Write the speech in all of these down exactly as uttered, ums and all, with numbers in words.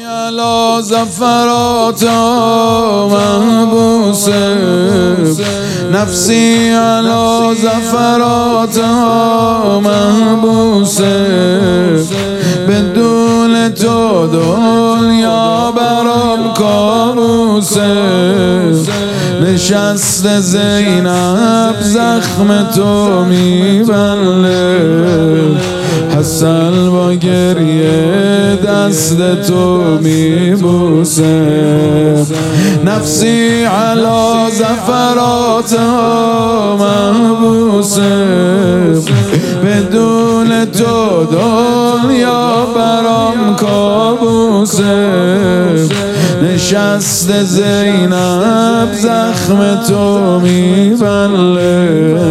علا زفرات محبوس نفسی علا زفرات محبوس بدون تو دنیا برام کابوس نشست زینب زخم تو میبله حسن با گریه دست تو میبوسه نفسی علا زفرات محبوسه بدون تو دنیا برام کابوسه نشست زینب زخم تو میبله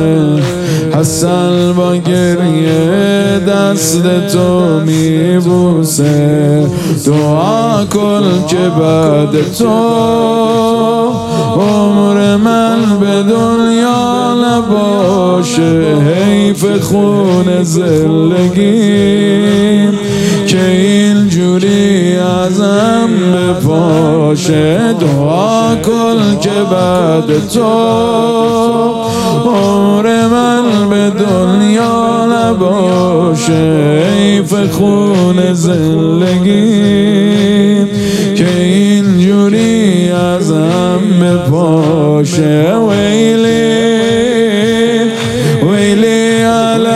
حسن با گریه دست تو میبوسه دعا کن که بعد تو عمر من به دنیا نباشه حیف خون زندگی که اینجوری ازم بپاشه دعا کن که بعد تو عمر من به دنیا نباشه حیف خون زندگی که اینجوری ازم بپاشه ویلی ویلی علی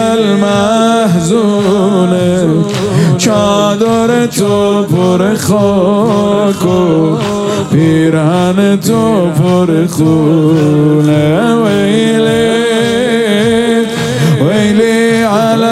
المحزونه چادر تو پر خاک و پیرهن تو پر خونه ویلی ویلی علی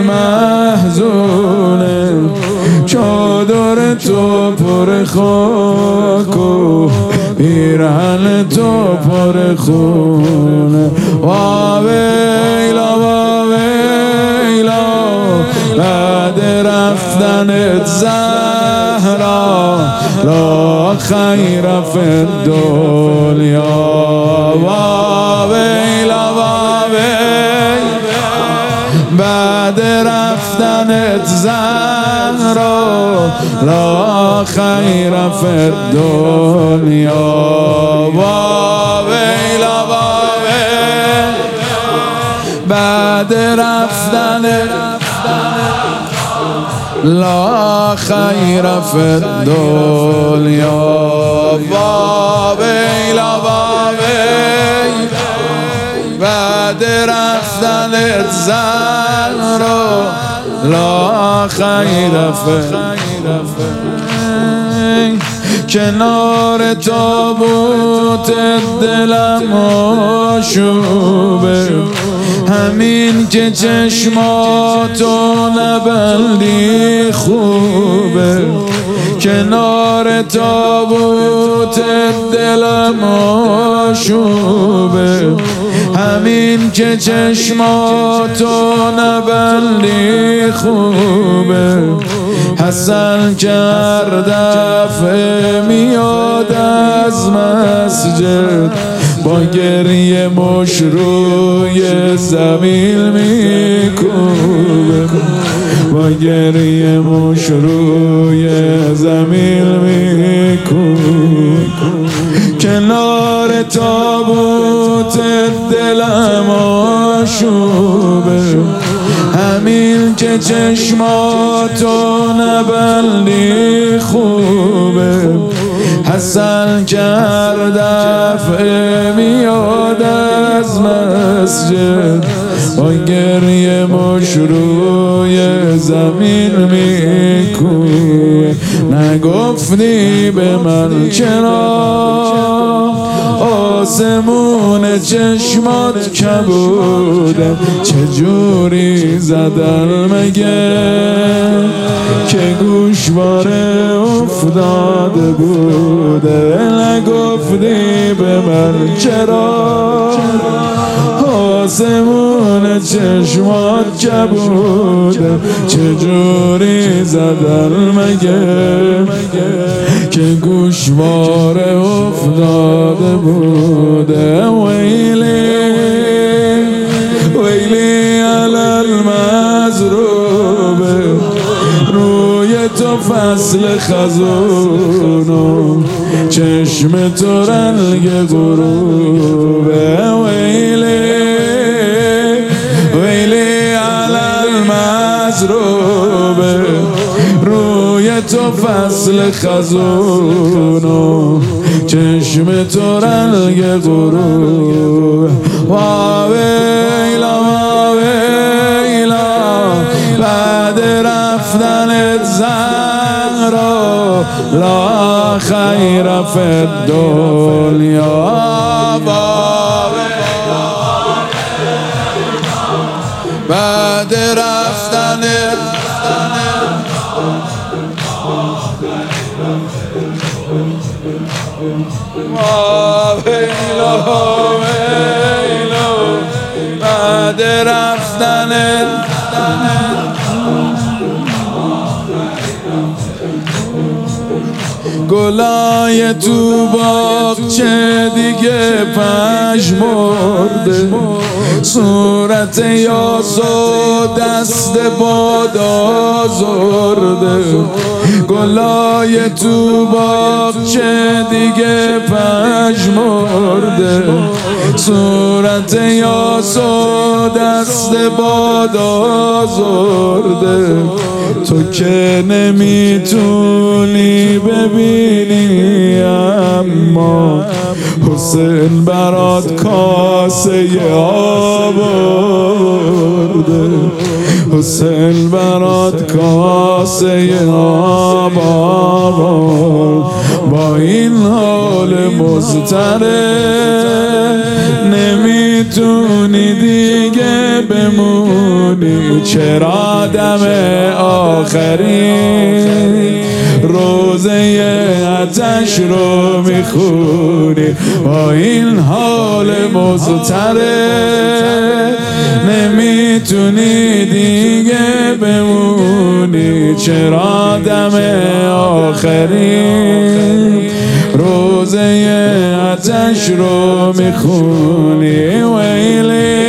المحزونه چادر تو پر خاک و پیرهن تو پر خونه وا ویلا وا ویلا بعد رفتنت زهرا لا خیر فی الدنیا وا ویلا وا ویلا بعد رفتنت زهرا لا خیر فی الدنیا وا ویلا وا ویلا بعد رفتنت لا خیر فی الدنیا وا ویلا وا ویلا بعد رفتنت زهرا لا خیر فی کنار تابوت دلم آشوبه همین که چشماتو نبندی خوبه کنار تابوت دلم آشوبه همین که چشماتو نبندی خوبه حسن کرد دفعه میاد از مسجد با گریه مش روی زمین میکوبه با گریه مش روی زمین میکوبه کنار تابوت دلم آشوبه همین که چشماتو نبندی خوبه حسن کرد دفعه میاد از مسجد با گریه مش روی زمین میکوبه نگفتی به من چرا آسمون چشمات کبوده چجوری زدن مگه که گوشواره افتاده بوده نگفتی به من چرا آسمون چشمات کبوده چجوری زدن مگه که گوشواره افتاده بوده ویلی ویلی علی المضروبه روی تو تو فصل خزونو چشم تو رنگ غروبه ویلی ویلی علی المضروبه روی تو فصل خزونو چشم تو رنگ غروبه وا ویلا وا ویلا بعد رفتنت زهرا لا خیر فی الدنیا بعد رفتنت ویلا ویلا بعد رفتنت گلای تو باغچه دیگه پژمرده صورت یاسو دست باد آزرده گلای تو باغچه دیگه پژمرده صورت یاسو دست باد آزرده تو که نمیتونی ببینی اما حسین برات کاسه آب آورده حسین برات کاسه آب آورد با این حال مضطرب نمیتونی دیگه بمونی چرا دم آخری روزه آتش رو میخونی با این حال مضطرب نمیتونی دیگه بمونی چرا دم آخری روزه آتش رو میخونی ویلی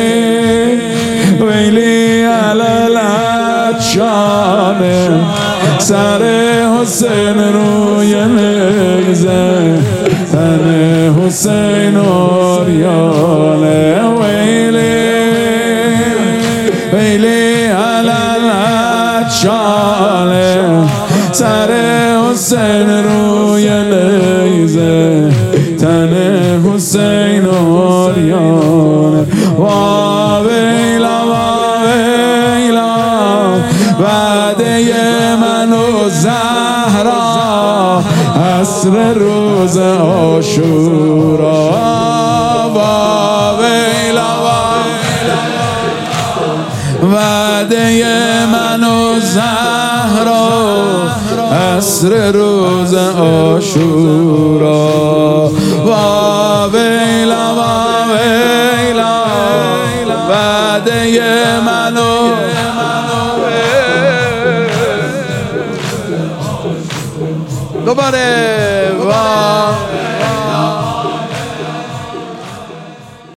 ویلی علی العطشان سر حسین روی نیزه تن حسین اوریانه ویلی ویلی علی العطشان سر حسین روی نیزه تن حسین اوریانه وا ویلا وا ویلا وعده من و زهرا عصر روز عاشورا وا ویلا وعده من و زهرا عصر روز عاشورا وا ویلا وا ویلا وعده من و دوباره وا